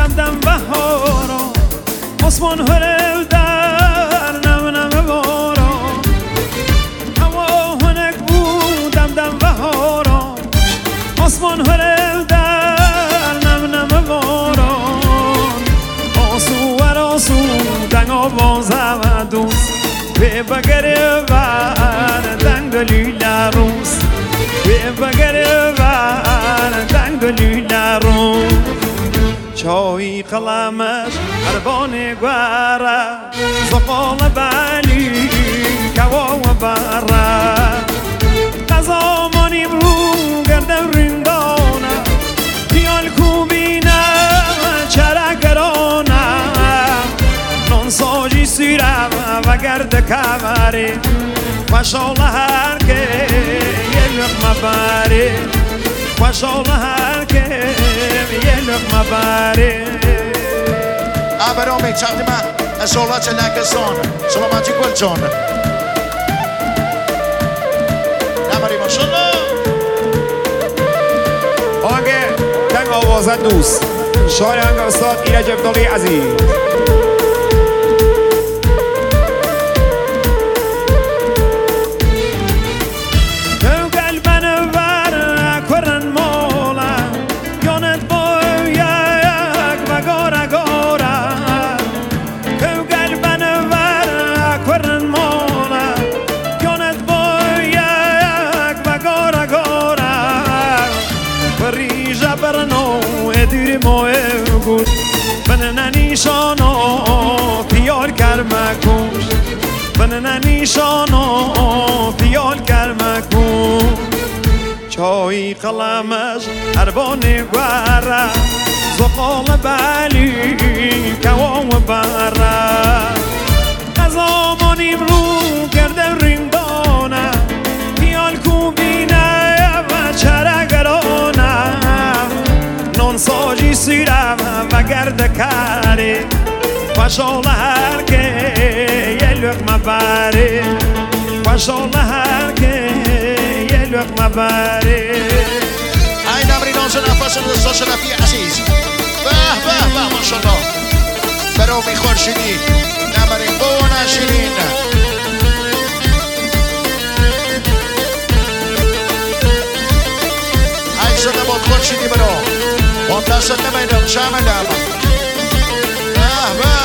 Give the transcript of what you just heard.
دم بهارا آسمان هرل در نم نم بارا هوا هنک بودم دم بهارا آسمان هرل در نم نم بارا آسو ور آسو دنگ آواز و دوست به بگره بر دنگ لیلا روز به بگره بر دنگ لیلا روز چای قلمش عربان گواره زقال بلی کوا و بره قزامانی برو گردم رندانه پیال کوبینه چرگرانه نان ساجی سیرم و گرد کمری خوشحال هر که یه لقمه بری خوشحال هر که یه لقمه بری برامي تقديمه الصلاة لكسان سلامتي كل جان نمری ما شاء الله آنگه دنگ آوازه دوست شاعر هنگ استاد ایرج ابدالی عزیز بنن نیشانو پیال کرمکوش بنن نیشانو پیال کرمکوش چای قلمش عربان گواره زقال بلی کوام بره قزامانی برو گرده رندانه پیال کوبینه و چرگرانه نان ساجی سیرم و گرد کاری خوشحال هر که یه لقمه بری خوشحال هر که یه لقمه بری ای نمری نازو نفس رسا شرفی عزیز به به به ماشالله برامی خورشیدی نمری بونه شیرین ای زده بود خورشیدی برا منتصد نمیدم شامل هم به به